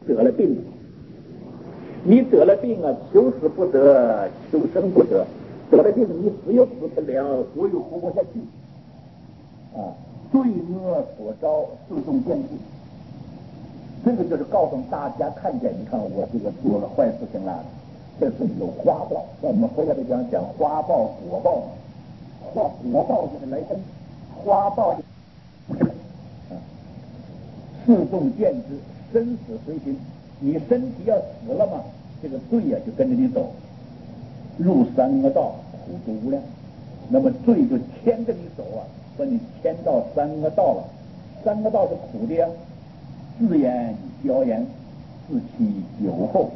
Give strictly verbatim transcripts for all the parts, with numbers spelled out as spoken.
得了病，你得了病啊，求死不得，求生不得，得了病你死又死不了，活又活不下去啊！罪恶所招，自动见智。这个就是告诉大家看见，你看我这个做了坏事情了，这是有花报。在我们回来的讲讲花报、果报，花果报就是来生，花报就自动见之，生死随行。你身体要死了嘛，这个罪呀、啊、就跟着你走，入三恶道，苦毒无量。那么罪就牵着你走啊，把你牵到三恶道了。三恶道是苦的呀，自言骄言，自欺酒后。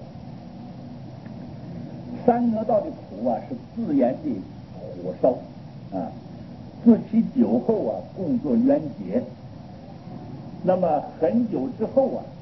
三恶道的苦啊，是自言的火烧啊，自欺酒后啊，共作冤结。那么很久之后啊，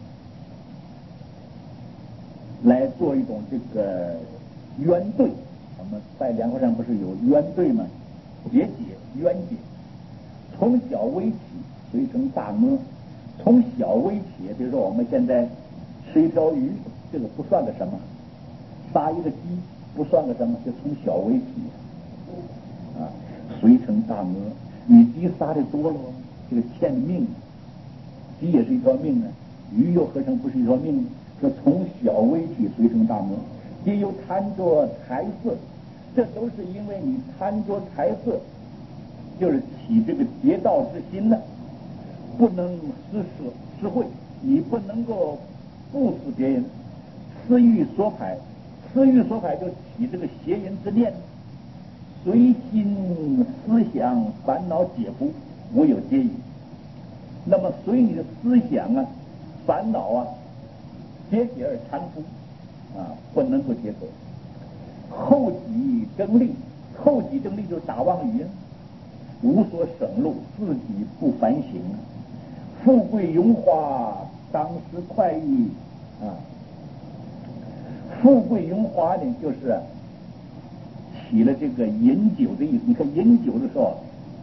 来做一种这个冤对。我们在梁河山不是有冤对吗？结解冤结，从小微起，随成大阿。从小微起，比如说我们现在吃一条鱼，这个不算个什么；杀一个鸡不算个什么，就从小微起啊，随成大阿。你鸡杀的多了，这个欠的命，鸡也是一条命啊，鱼又何尝不是一条命？说从小微起，随成大阿，也有贪着财色，这都是因为你贪着财色，就是起这个劫道之心呢，不能施舍施惠，你不能够布施别人，私欲所排，私欲所排就起这个邪淫之念，随心思想烦恼解不无有结矣。那么随你的思想啊、烦恼啊结解而缠缚啊，不能够结合。后己争利，后己争利就是打妄语，无所省录，自己不反省。富贵荣华，当时快意啊！富贵荣华呢，就是起了这个饮酒的意思。你看饮酒的时候，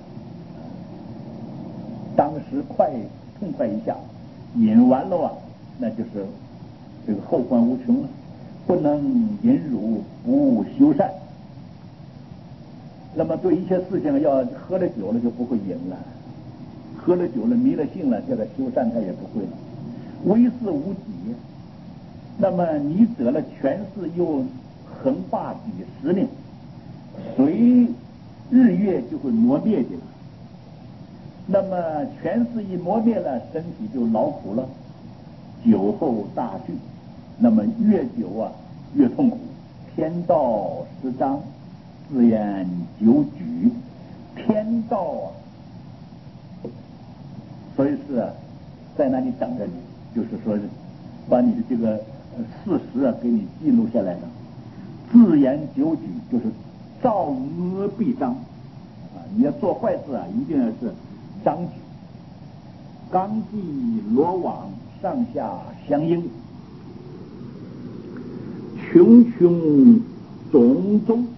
当时快痛快一下，饮完了啊，那就是这个后患无穷了。不能饮辱，不修善。那么对一些事情，要喝了酒了就不会饮了，喝了酒了迷了性了，这个修善他也不会了。威势无己，那么你得了权势又横霸几十年，随日月就会磨灭去了。那么权势一磨灭了，身体就劳苦了，酒后大惧。那么越久啊越痛苦。天道失章，自言酒举。天道啊，所以是啊，在那里等着你，就是说把你的这个事实啊给你记录下来了。自言酒举就是造恶必彰啊，你要做坏事啊，一定要是张举。刚滌罗网，上下相应。穷穷种种，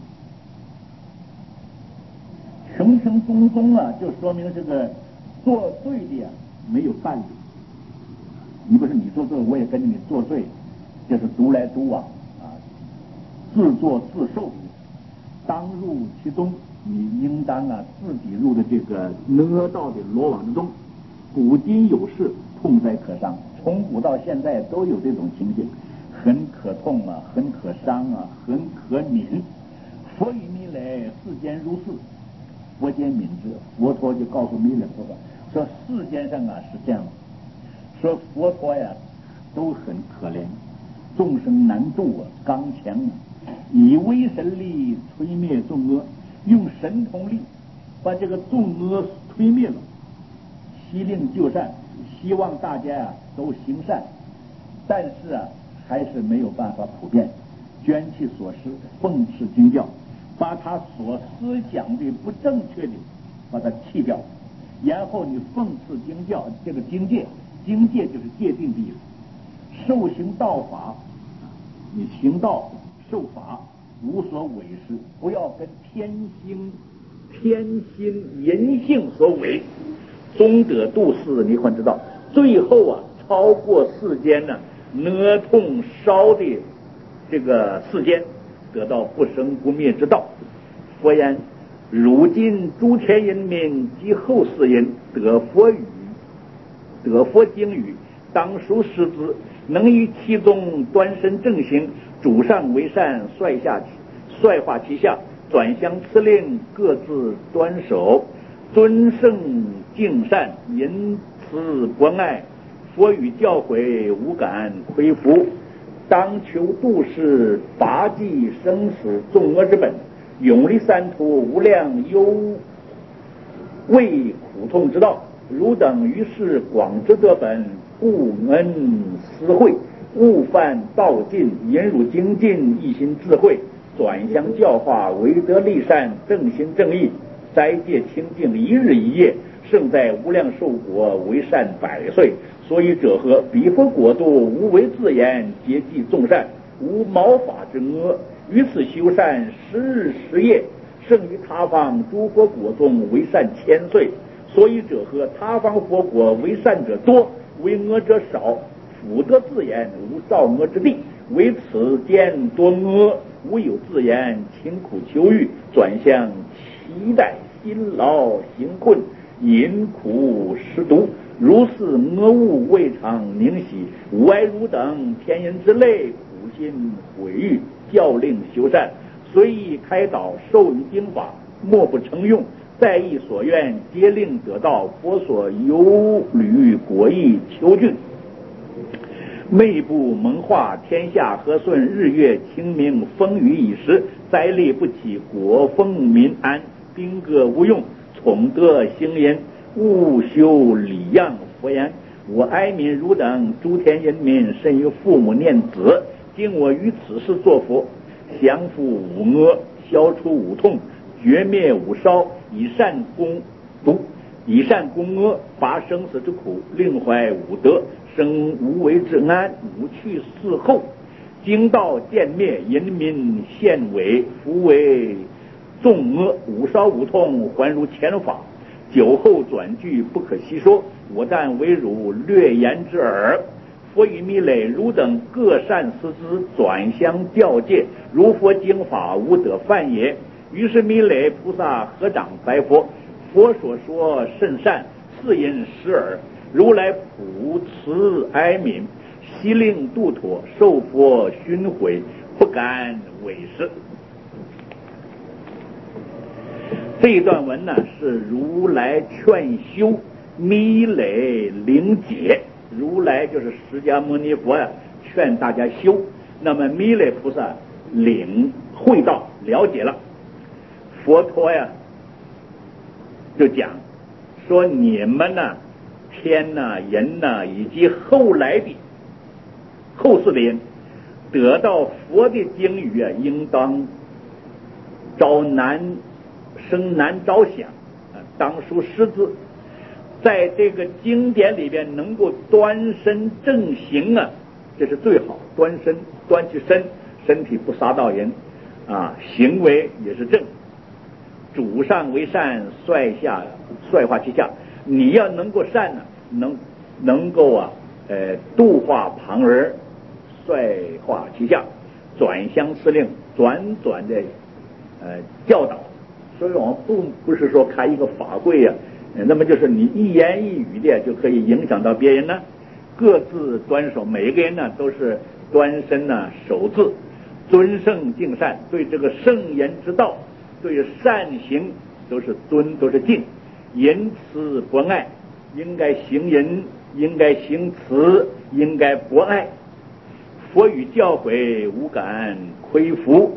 穷穷种种啊，就说明这个做对的呀没有伴侣。你不是你做对，我也跟着你做对，这是独来独往啊，自作自受。当入其中，你应当啊自己入的这个恶道的罗网之中。古今有事，痛哉可伤。从古到现在都有这种情形。很可痛啊，很可伤啊，很可悯。佛与弥勒，世间如是，佛间悯之。佛陀就告诉弥勒菩萨说，世间上啊是这样，说佛陀呀都很可怜，众生难度啊，刚强，以威神力摧灭众恶，用神通力把这个众恶推灭了，希令就善，希望大家啊都行善，但是啊还是没有办法普遍。捐其所失，奉持经教，把他所思想的不正确的把它弃掉，然后你奉持经教，这个经戒，经戒就是戒定的意思。受行道法，你行道受法，无所违失，不要跟天心天心人性所违，终得度世。你可知道最后啊超过世间呢、啊哪痛烧的这个世间，得到不生不灭之道。佛言：如今诸天人民及后世人得佛语，得佛经语，当属师子，能于其中端身正行，主上为善，率下率化其下，转相赐令，各自端守，尊圣敬善，淫慈博爱，佛语教诲，无感亏服，当求度世，拔济生死众恶之本，永离三途，无量忧畏苦痛之道。汝等于是广之得本，故恩思慧，勿犯道尽，引入精进，一心智慧，转相教化，为德利善，正心正义，斋戒清净，一日一夜，胜在无量寿果，为善百岁。所以者何？彼佛国度，无为自言，皆济众善，无毛发之恶，于此修善，十日十夜，胜于他方诸佛国中，为善千岁。所以者何？他方佛国为善者多，为恶者少，福德自言，无造恶之地，为此间多恶，无有自言，勤苦求欲，转向期待，辛劳行困，饮苦食毒，如是恶物未尝宁息，无碍汝等天人之类，苦心毁誉，教令修善，随意开导，授予经法，莫不成用，在意所愿，皆令得到佛所有履果意求俊。昧不蒙化，天下和顺，日月清明，风雨已时，灾力不起，国风民安，兵戈无用，宠德兴焉，勿修礼让。佛言：我哀悯汝等诸天人民，甚于父母念子，今我于此世作佛，降伏五恶，消除五痛，绝灭五烧，以善攻毒，以善攻恶，拔生死之苦，令怀五德，生无为之安，无去事后，经道见灭，人民现为福为众恶，五烧五痛，还如前法，酒后转句，不可细说，我但为汝略言之耳。佛语弥累，汝等各善思之，转相教戒，如佛经法，无得犯也。于是弥累菩萨合掌白佛：佛所说甚善，是因实耳。如来普慈哀悯，悉令度脱，受佛熏毁，不敢违失。这一段文呢，是如来劝修弥累灵解。如来就是释迦牟尼佛呀，劝大家修。那么弥勒菩萨领会到了解了，佛陀呀就讲说：你们呢、啊，天呐、啊、人呐、啊，以及后来的后世的人，得到佛的经语啊，应当招难生难招想啊，当属师字。在这个经典里边能够端身正行啊，这是最好。端身，端起身，身体不杀到人啊，行为也是正。主上为善，率下率化其下。你要能够善呢、啊，能能够啊，呃，度化旁人，率化其下，转相施令，转转的呃教导。所以我们不不是说开一个法会呀、啊，那么就是你一言一语的就可以影响到别人呢。各自端守，每一个人呢都是端身呢、啊、守字，尊圣敬善，对这个圣言之道，对善行都是尊，都是敬，仁慈博爱，应该行仁，应该行慈，应该博爱。佛语教诲，无感亏服。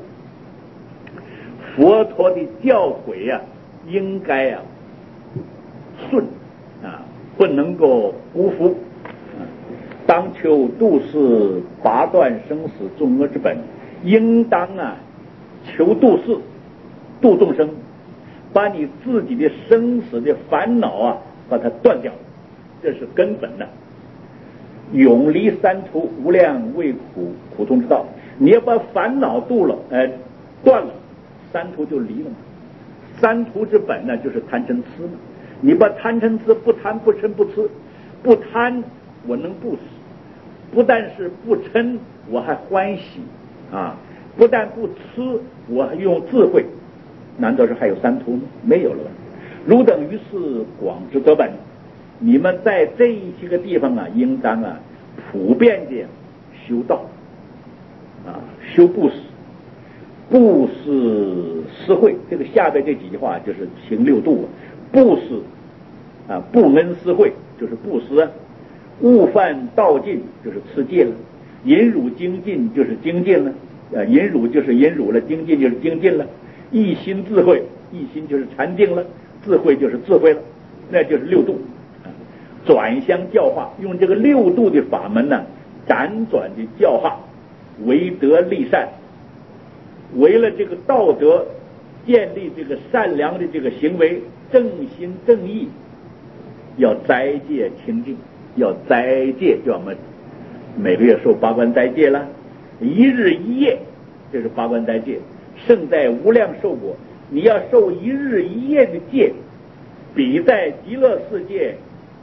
佛陀的教诲呀、啊，应该啊顺啊，不能够辜负。当求度世，拔断生死众恶之本，应当啊求度世，度众生，把你自己的生死的烦恼啊把它断掉，这是根本的。永离三途，无量畏苦苦痛之道。你要把烦恼度了，呃，断了，三途就离了嘛。三途之本呢，就是贪嗔痴嘛。你把贪嗔痴不贪不嗔不痴，不贪我能不死， 不但是不嗔，我还欢喜啊！不但不痴，我还用智慧。难道是还有三途吗？没有了吧？汝等于是广之得本。你们在这一些个地方啊，应当啊普遍的修道啊，修布施。布施施惠，这个下边这几句话就是行六度。布施啊，布恩施惠就是布施。勿犯道禁就是持戒了。引辱精进就是精进了。啊，引辱就是引辱了，精进就是精进了。一心智慧，一心就是禅定了，智慧就是智慧了，那就是六度。转相教化，用这个六度的法门呢，辗转的教化，为德立善，为了这个道德建立这个善良的这个行为，正心正义，要斋戒清净，要斋戒，就我们每个月受八关斋戒了，一日一夜，这是八关斋戒。胜在无量寿果，你要受一日一夜的戒，比在极乐世界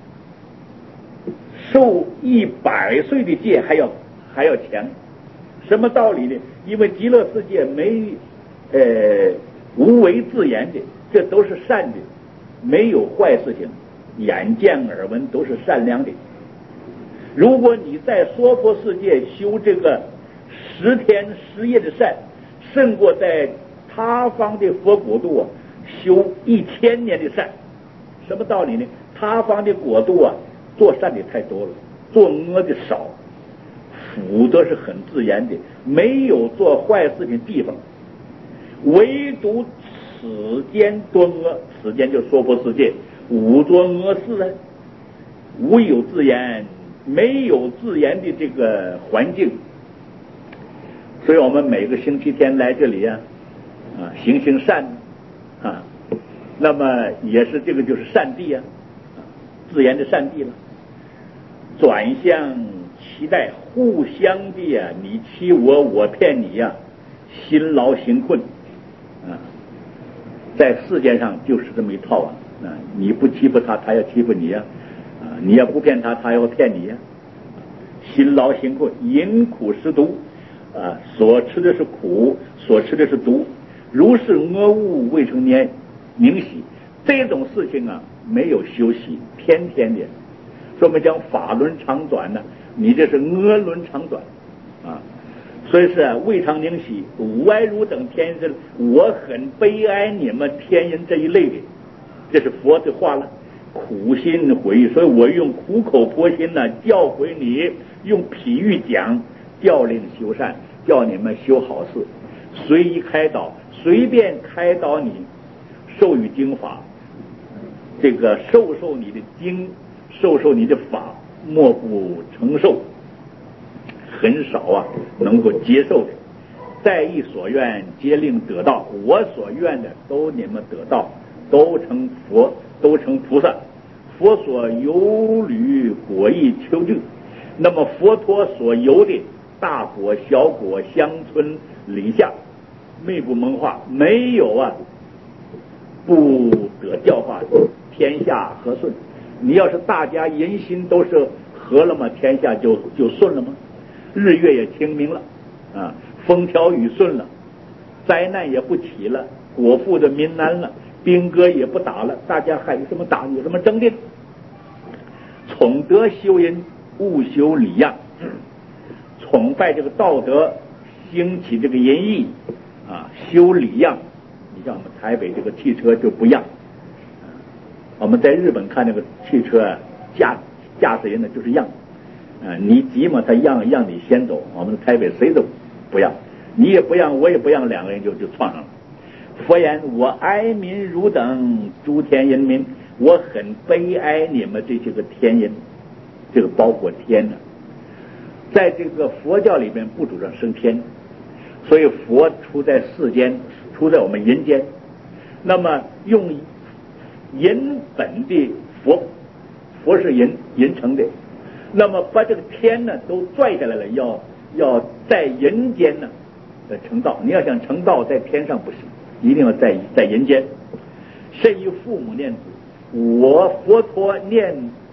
受一百岁的戒还要还要强。什么道理呢？因为极乐世界没呃无为自言的，这都是善的，没有坏事情，眼见耳闻都是善良的。如果你在娑婆世界修这个十天十夜的善，胜过在他方的佛国度啊修一千年的善。什么道理呢？他方的国度啊做善的太多了，做恶的少，福德是很自然的，没有做坏事的地方。唯独此间多恶，此间就娑婆世界无做恶事啊，无有自然，没有自然的这个环境。所以我们每个星期天来这里啊，啊行行善啊，那么也是这个就是善地啊，自然的善地了。转向期待互相的啊，你欺我，我骗你呀、啊，辛劳行困啊，在世间上就是这么一套啊，啊你不欺负他，他要欺负你呀、啊，啊你要不骗他，他要骗你呀、啊，辛劳行困，饮苦食毒。啊，所吃的是苦，所吃的是毒，如是恶物未成年明喜，这种事情啊没有休息，天天的。说明讲法轮长短呢，你这是恶轮长短啊。所以是啊，未尝宁喜，吾哀汝等天人，我很悲哀你们天人这一类的，这是佛的话了。苦心回忆，所以我用苦口婆心呢教诲你，用譬喻讲。教令修善，叫你们修好事，随意开导，随便开导你，授予经法，这个授受你的经，授受你的法，莫不承受，很少啊能够接受的。在意所愿，皆令得道。我所愿的都你们得道，都成佛，都成菩萨。佛所游履果亦求证。那么佛陀所游的大果、小果、乡村、里下，昧不蒙化，没有啊不得教化，天下和顺。你要是大家人心都是和了吗？天下就就顺了吗？日月也清明了啊，风调雨顺了，灾难也不起了，国富的民安了，兵戈也不打了，大家还有什么打？有什么争的？崇德修人，务修礼让。崇拜这个道德，兴起这个仁义啊，修礼让。你像我们台北这个汽车就不让，我们在日本看那个汽车啊，驾驾驶人呢就是让啊，你急嘛，他让让你先走。我们台北谁都不让，你也不让，我也不让，两个人就就撞上了。佛言：我哀民汝等诸天人民，我很悲哀你们这些个天人，这个包括天呢。在这个佛教里面不主张升天，所以佛出在世间，出在我们人间。那么用人本的佛，佛是人人成的，那么把这个天呢都拽下来了，要要在人间呢呃成道。你要想成道，在天上不行，一定要在在人间。甚于父母念子，我佛陀念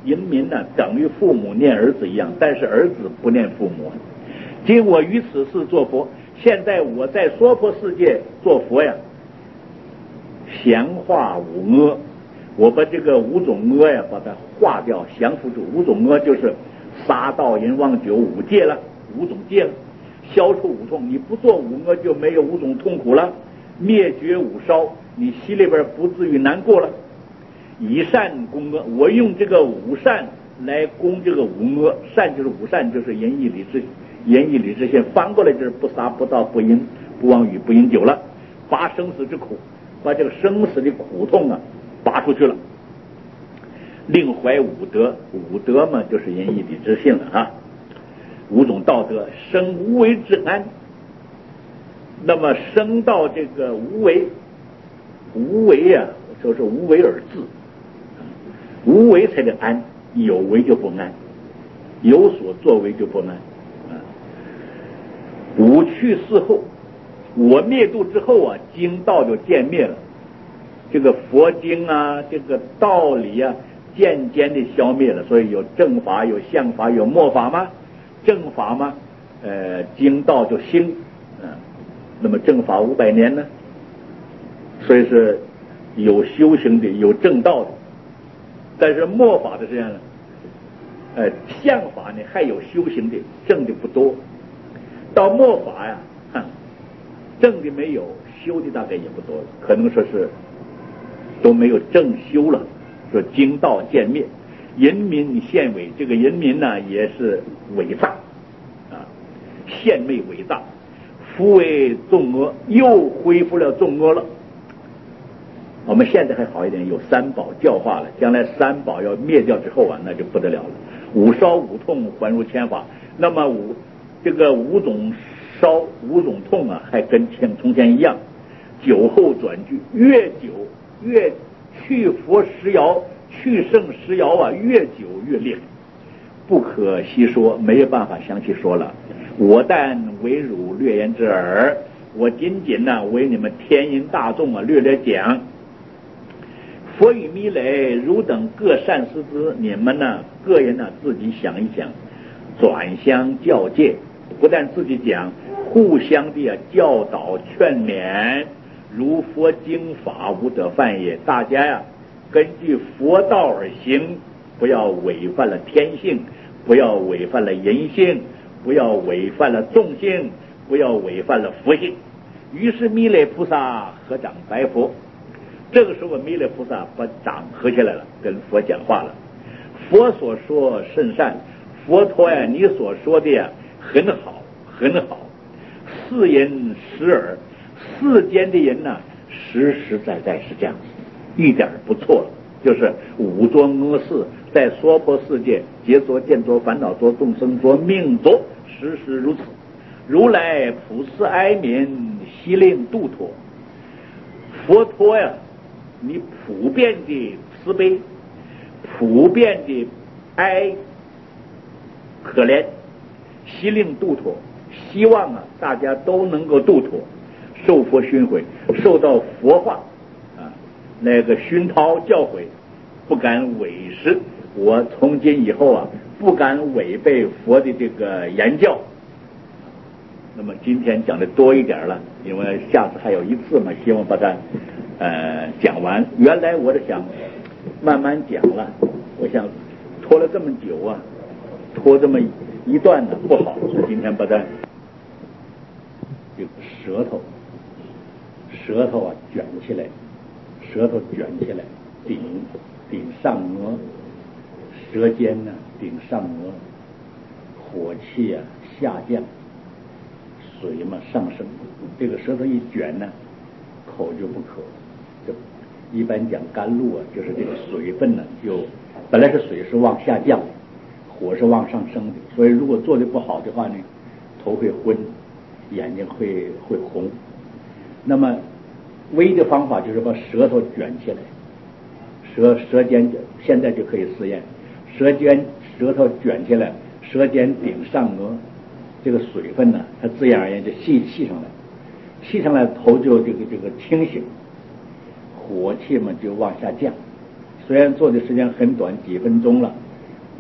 淫民呢，等于父母念儿子一样，但是儿子不念父母。今我于此世做佛，现在我在娑婆世界做佛呀，降化五恶，我把这个五种恶呀，把它化掉，降服住。五种恶就是杀盗淫妄酒五戒了，五种戒了，消除五痛。你不做五恶，就没有五种痛苦了。灭绝五烧，你心里边不至于难过了。以善攻恶，我用这个五善来攻这个五恶。善就是五善，就是仁义礼智，仁义礼智信。翻过来就是不杀不盗不淫不妄语不饮酒了，拔生死之苦，把这个生死的苦痛啊拔出去了。另怀五德，五德嘛就是仁义礼智信了啊。五种道德，生无为之安。那么生到这个无为，无为呀、啊，说是无为而治，无为才能安，有为就不安，有所作为就不安。啊，五去世后，我灭度之后啊，经道就渐灭了。这个佛经啊，这个道理啊，渐渐的消灭了。所以有正法，有相法，有末法吗？正法吗？呃，经道就兴。啊，那么正法五百年呢？所以是有修行的，有正道的。但是末法的这样呢，呃，相法呢还有修行的，正的不多。到末法呀，哼，正的没有，修的大概也不多了，可能说是都没有正修了。说经道渐灭，人民现伪，这个人民呢也是伪诈啊，献媚伪诈。复为众恶，又恢复了众恶了。我们现在还好一点，有三宝教化了，将来三宝要灭掉之后啊，那就不得了了。五烧五痛还如前法，那么五这个五种烧五种痛啊，还跟前从前一样。酒后转句，越久越去佛食谣，去圣食谣啊，越久越厉害，不可细说，没有办法详细说了。我但为汝略言之耳，我仅仅呢为你们天音大众啊略略讲。佛与弥勒，汝等各善思之，你们呢个人呢自己想一想，转相教戒，不但自己讲，互相的、啊、教导劝勉，如佛经法无得犯也。大家呀、啊，根据佛道而行，不要违反了天性，不要违反了人性，不要违反了众性，不要违反了佛性。于是弥勒菩萨合掌白佛。这个时候弥勒菩萨把掌合起来了，跟佛讲话了。佛所说甚善，佛陀呀，你所说的呀很好很好。世人实耳，世间的人呢实实在在是这样子，一点不错了。就是五浊恶世，在娑婆世界劫浊见浊烦恼浊众生浊命浊，时时如此。如来普世哀悯，悉令度脱。佛陀呀，你普遍的慈悲，普遍的哀可怜，悉令度脱。希望啊，大家都能够度脱，受佛熏诲，受到佛化啊那个熏陶教诲，不敢违失。我从今以后啊，不敢违背佛的这个言教。那么今天讲的多一点了，因为下次还有一次嘛，希望把它呃讲完。原来我是想慢慢讲了，我想拖了这么久啊，拖这么一段呢不好，今天把它这个舌头舌头啊卷起来，舌头卷起来，顶顶上颚，舌尖呢顶上颚，火气啊下降，水嘛上升。这个舌头一卷呢，口就不渴。这一般讲甘露啊，就是这个水分呢，就本来是水是往下降的，火是往上升的，所以如果做的不好的话呢，头会昏，眼睛会会红。那么唯一的方法就是把舌头卷起来，舌舌尖现在就可以试验，舌尖舌头卷起来，舌尖顶上颚，这个水分呢，它自然而然就吸气上来，气上来头就这个这个清醒，火气嘛就往下降。虽然做的时间很短，几分钟了，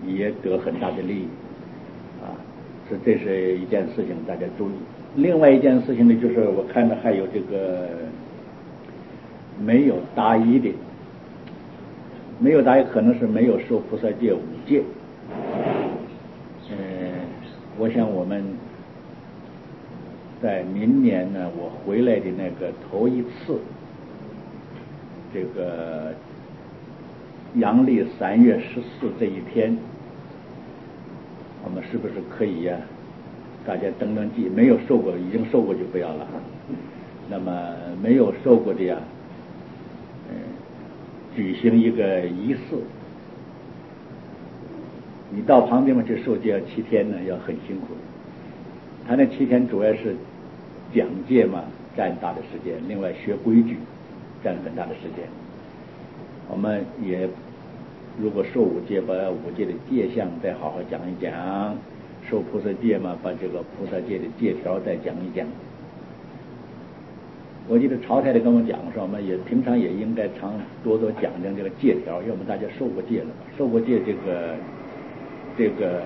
也得很大的利益啊，这这是一件事情大家注意。另外一件事情呢，就是我看到还有这个没有答疑的，没有答疑可能是没有受菩萨戒五戒。嗯，我想我们在明年呢，我回来的那个头一次，这个阳历三月十四这一天，我们是不是可以呀、啊？大家登登记，没有受过，已经受过就不要了。那么没有受过的呀，嗯，举行一个仪式。你到旁边嘛去受戒七天呢，要很辛苦。他那七天主要是讲戒嘛，占大的时间；另外学规矩，占很大的时间。我们也如果受五戒，把五戒的戒相再好好讲一讲。受菩萨戒嘛，把这个菩萨戒的戒条再讲一讲。我记得曹太太跟我讲说，我们也平常也应该常多多讲讲这个戒条，要么大家受过戒了，受过戒这个这个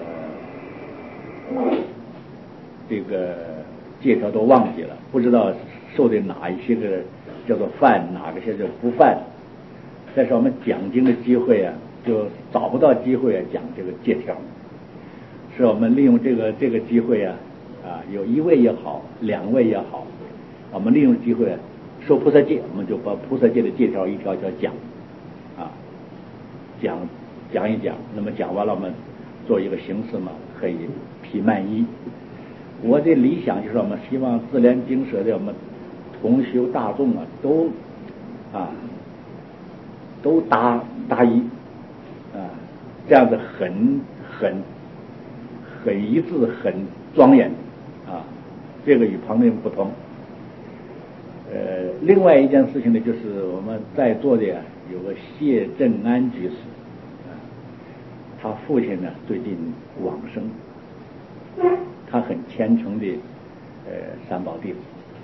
这个戒条都忘记了，不知道受的哪一些个叫做犯，哪个些叫不犯。但是我们讲经的机会啊，就找不到机会啊讲这个戒条。是我们利用这个这个机会啊，啊，有一位也好，两位也好，我们利用机会、啊、受菩萨戒，我们就把菩萨戒的戒条一条一条讲，啊，讲讲一讲。那么讲完了，我们做一个形式嘛，可以批漫一。我的理想就是我们希望自联精舍的我们同修大众啊，都啊都答答疑啊，这样子很很。很一致，很庄严啊，这个与旁人不同。呃，另外一件事情呢，就是我们在座的啊，有个谢振安居士啊，他父亲呢最近往生，他很虔诚的呃三宝弟子。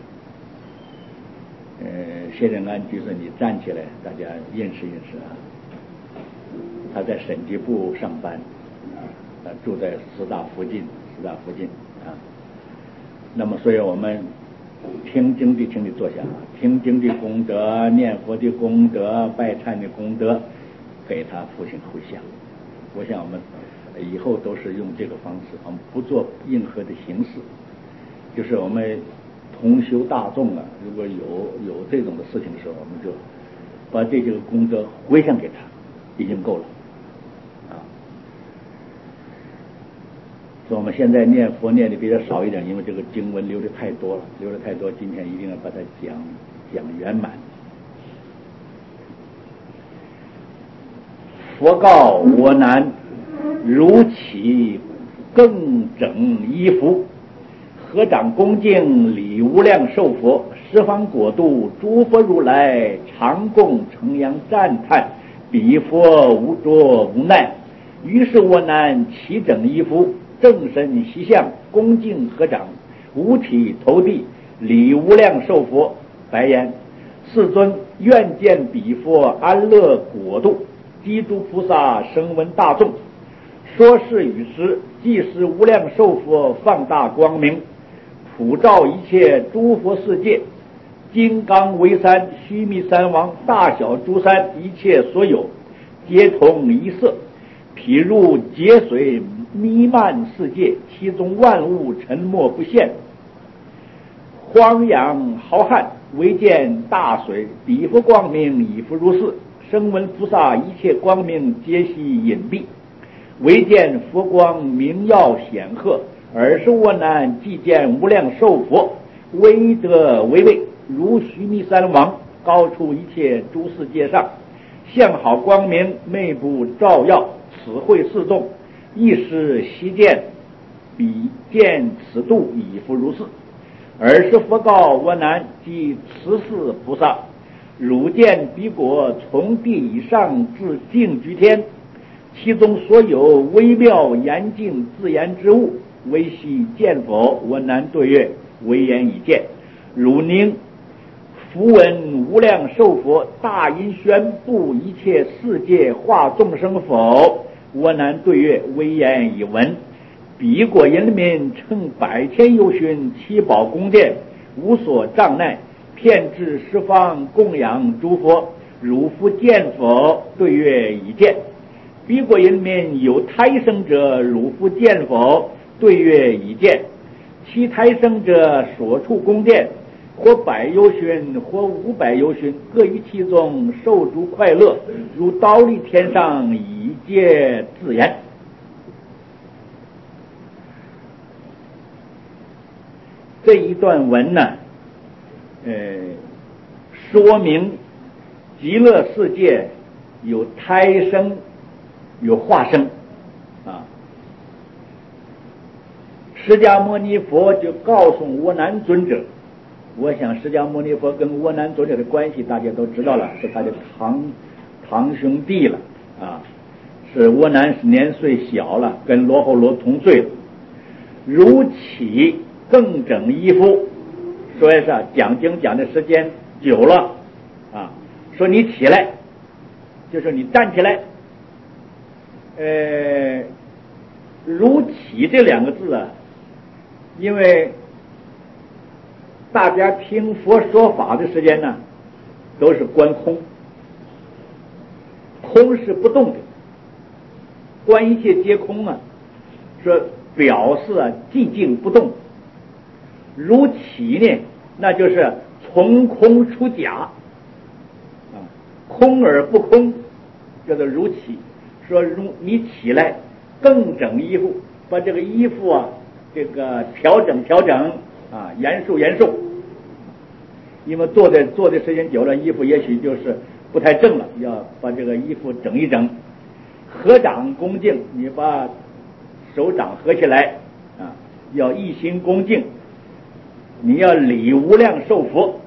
呃，谢振安居士，你站起来，大家认识认识啊。他在审计部上班。呃，住在师大附近，师大附近啊。那么，所以我们听经的，请你坐下啊，听经的功德、念佛的功德、拜忏的功德，给他父亲回向。我想我们以后都是用这个方式，我们不做任何的形式，就是我们同修大众啊，如果有有这种的事情的时候，我们就把这些个功德回向给他，已经够了。所以我们现在念佛念的比较少一点，因为这个经文流的太多了，流的太多，今天一定要把它讲讲圆满。佛告我难，如起更整衣服，合掌恭敬礼无量寿佛，十方国度诸佛如来，常共承扬赞叹，彼佛无着无难。于是我难起整衣服，正身西向，恭敬合掌，五体投地，礼无量寿佛，白言：世尊，愿见彼佛安乐国度，积诸菩萨声闻大众。说是语时，即是无量寿佛放大光明，普照一切诸佛世界，金刚围山、须弥山王、大小诸山，一切所有，皆同一色。譬如劫水弥漫世界，其中万物沉没不现，荒洋浩瀚，唯见大水，彼佛光明亦复如是。声闻菩萨一切光明皆悉隐蔽，唯见佛光明耀显赫。尔时我难即见无量寿佛，威德巍巍，如须弥山王，高出一切诸世界上，相好光明，眉部照耀，此会示众，一时悉见，彼见此度亦复如是。尔时佛告我难，即此世菩萨，汝见彼国从地以上至净居天，其中所有微妙严净自然之物，唯悉见否？我难对曰：唯言已见。汝宁福闻无量寿佛大音宣布一切世界化众生否？ 我南对月，微言以闻。彼国人民乘百千由旬，七宝宫殿，无所障碍，遍至十方供养诸佛。汝复见否？对月已见。彼国人民有胎生者，汝复见否？对月已见。其胎生者所处宫殿，或百由旬，或五百由旬，各于其中，受诸快乐，如刀立天上，以皆自言。这一段文呢，呃，说明极乐世界有胎生，有化生啊。释迦牟尼佛就告诉阿难尊者，我想释迦牟尼佛跟阿难尊者的关系大家都知道了，是他的堂堂兄弟了啊，是阿难年岁小了，跟罗睺罗同岁了。如起更整衣服，说是讲经讲的时间久了啊，说你起来，就是你站起来。呃，如起这两个字啊，因为大家听佛说法的时间呢，都是观空，空是不动的，观一切皆空啊，说表示啊寂静不动。如起呢，那就是从空出假啊，空而不空，叫做如起。说如你起来更整衣服，把这个衣服啊这个调整调整啊，严肃严肃。因为坐的坐的时间久了，衣服也许就是不太正了，要把这个衣服整一整。合掌恭敬，你把手掌合起来啊，要一心恭敬。你要礼无量寿佛，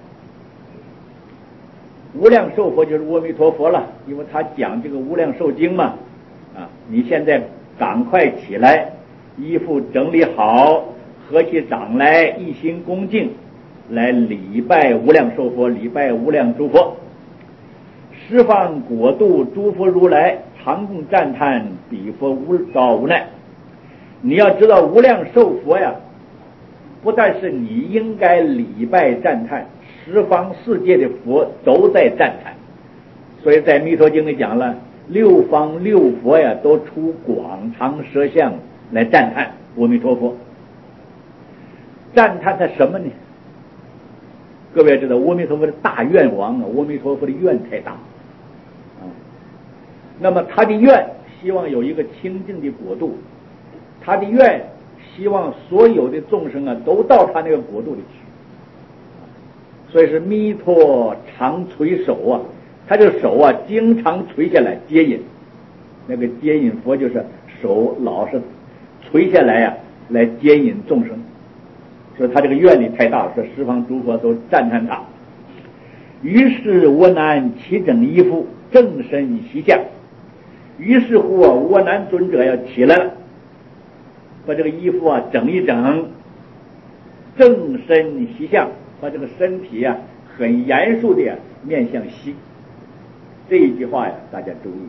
无量寿佛就是阿弥陀佛了，因为他讲这个无量寿经嘛啊，你现在赶快起来，衣服整理好，合起掌来，一心恭敬来礼拜无量寿佛，礼拜无量诸佛。十方国度诸佛如来，常共赞叹彼佛无道无奈。你要知道无量寿佛呀，不但是你应该礼拜赞叹，十方世界的佛都在赞叹。所以在弥陀经里讲了，六方六佛呀都出广长舌相来赞叹阿弥陀佛。赞叹他什么呢？各位知道阿弥陀佛的大愿王啊，阿弥陀佛的愿太大啊。那么他的愿希望有一个清净的国度，他的愿希望所有的众生啊都到他那个国度里去。所以是弥陀常垂手啊，他这手啊经常垂下来接引，那个接引佛就是手老是垂下来啊来接引众生。说他这个愿力太大了，说十方诸佛都赞叹他。于是阿难起整衣服，正身息相。于是乎啊，阿难尊者要起来了，把这个衣服啊整一整，正身息相，把这个身体啊很严肃的面向西。这一句话呀，大家注意。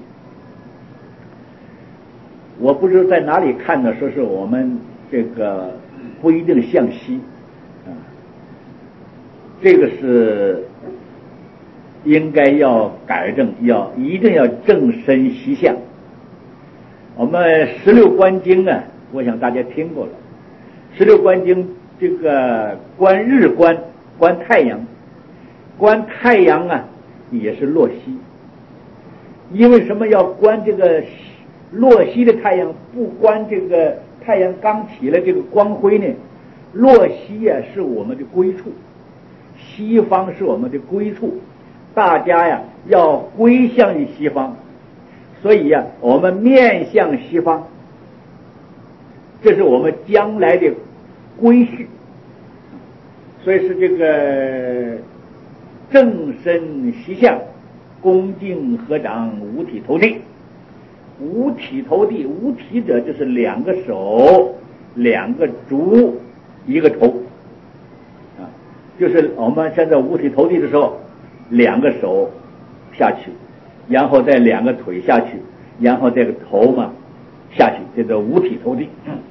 我不知道在哪里看的，说是我们这个不一定向西啊，这个是应该要改正，要一定要正身息相。我们十六观经啊，我想大家听过了。十六观经这个观日观，观太阳，观太阳啊也是落西。因为什么要观这个落西的太阳，不观这个太阳刚起来这个光辉呢？落西呀、啊、是我们的归处，西方是我们的归处，大家呀要归向于西方，所以呀、啊、我们面向西方，这是我们将来的归序。所以是这个正身息相，恭敬合掌，五体投地。五体投地，五体者就是两个手，两个足，一个头啊，就是我们现在五体投地的时候，两个手下去，然后再两个腿下去，然后这个头嘛下去，这叫五体投地。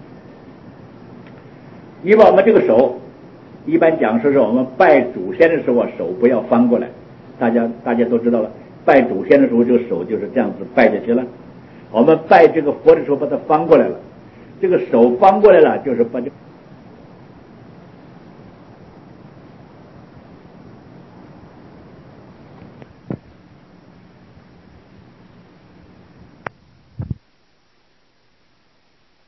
你把我们这个手，一般讲说是我们拜祖先的时候啊，手不要翻过来，大家大家都知道了，拜祖先的时候，这个手就是这样子拜下去了。我们拜这个佛的时候，把它翻过来了，这个手翻过来了，就是把这